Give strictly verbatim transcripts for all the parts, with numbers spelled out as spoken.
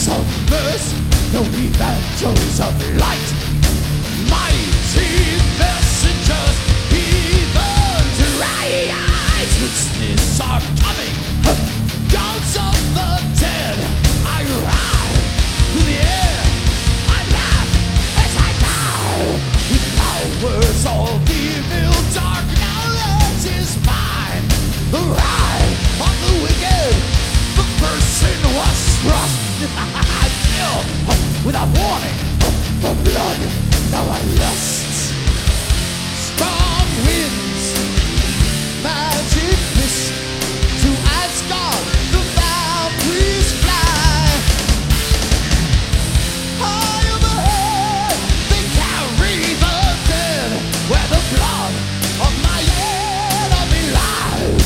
summers, no evangels of light. Mighty messengers, even right. Witnesses are coming, gods of the dead. I ride through the air, I laugh as I die. With powers of evil, dark knowledge is mine. The ride of the wicked, the person was struck. I feel without warning the blood, now I lust. Strong winds, magic mist, to Asgard the Valkyries fly. High overhead they carry the dead, where the blood of my enemy lies.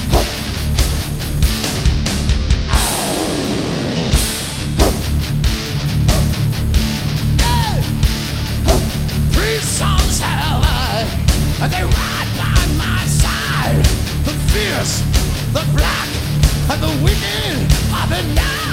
Three songs have I, and they ride by my side. The fierce, the black, and the wicked are the night.